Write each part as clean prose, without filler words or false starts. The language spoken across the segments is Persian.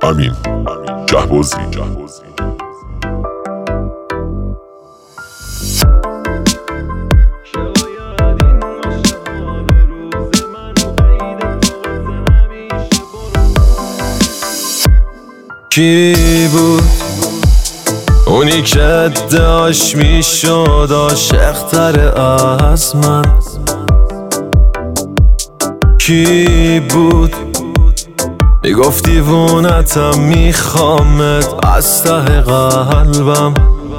امین جهبازی. کی بود اونی که ادعاش میشد عاشق‌تر از من؟ کی بود میگفت دیوونتم میخوامت از ته قلبم؟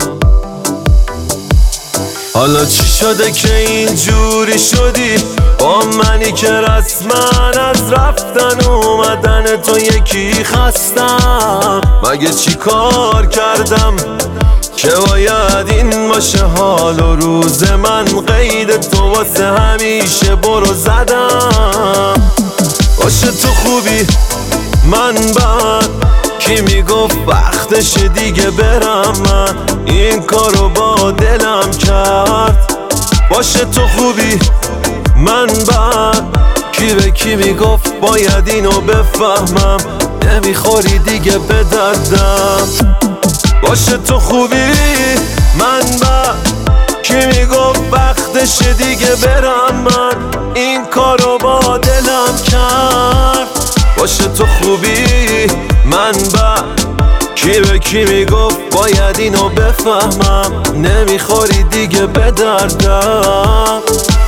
حالا چی شده که اینجوری شدی با منی که رسما از رفتن اومدن تو یکی خستم؟ مگه چی کار کردم که باید این باشه حال و روز من؟ قید تو واسه همیشه برو زدم. باشه تو خوبی من بد، کی میگفت وقتش دیگه برم؟ من این کارو با دلم کرد. باشه تو خوبی من بد، کی به کی میگفت باید اینو بفهمم؟ نمیخوری دیگه به دردم. باشه تو خوبی من بد، کی میگفت وقتش دیگه برم؟ من این کارو با دلم کرد. باشه تو خوبی من بد، کی به کی میگفت باید اینو بفهمم؟ نمیخوری دیگه به دردم.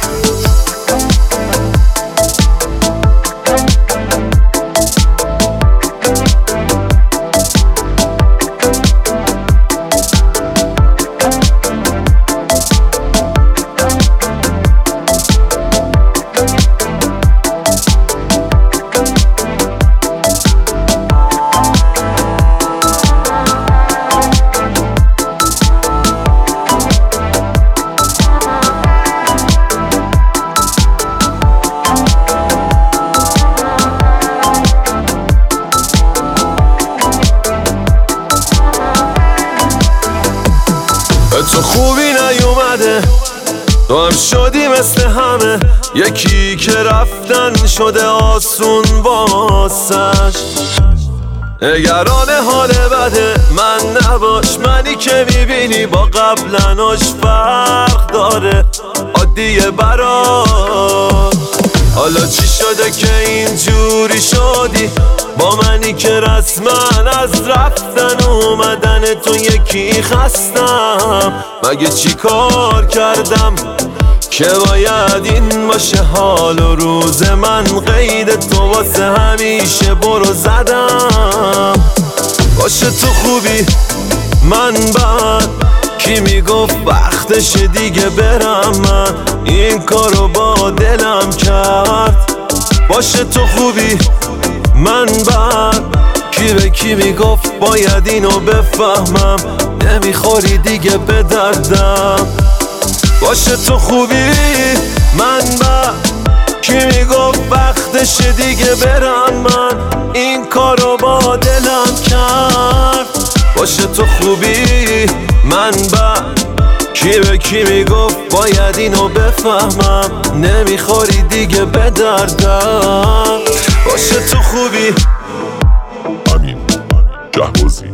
تو خوبی نیومده، تو هم شدی مثل همه، یکی که رفتن شده آسون واسش. نگران حال بده من نباش، منی که میبینی با قبلناش فرق داره، عادیه برات. حالا چی شده که اینجوری شدی با منی که رسما از رفتن اومدن تو یکی خستم؟ مگه چی کار کردم که باید این باشه حال و روز من؟ قید تو واسه همیشه برو زدم. باشه تو خوبی من بد، کی میگفت وقتش دیگه برم؟ من این کارو با دلم کرد. باشه تو خوبی من بد، کی به کی میگفت باید اینو بفهمم؟ نمیخوری دیگه به دردم. باشه تو خوبی من بد، کی میگفت وقتش دیگه برم؟ من این کارو با دلم کرد. باشه تو خوبی من بد، کی به کی میگفت باید اینو بفهمم؟ نمیخوری دیگه به دردم. باشه تو خوبی امین جهبازی.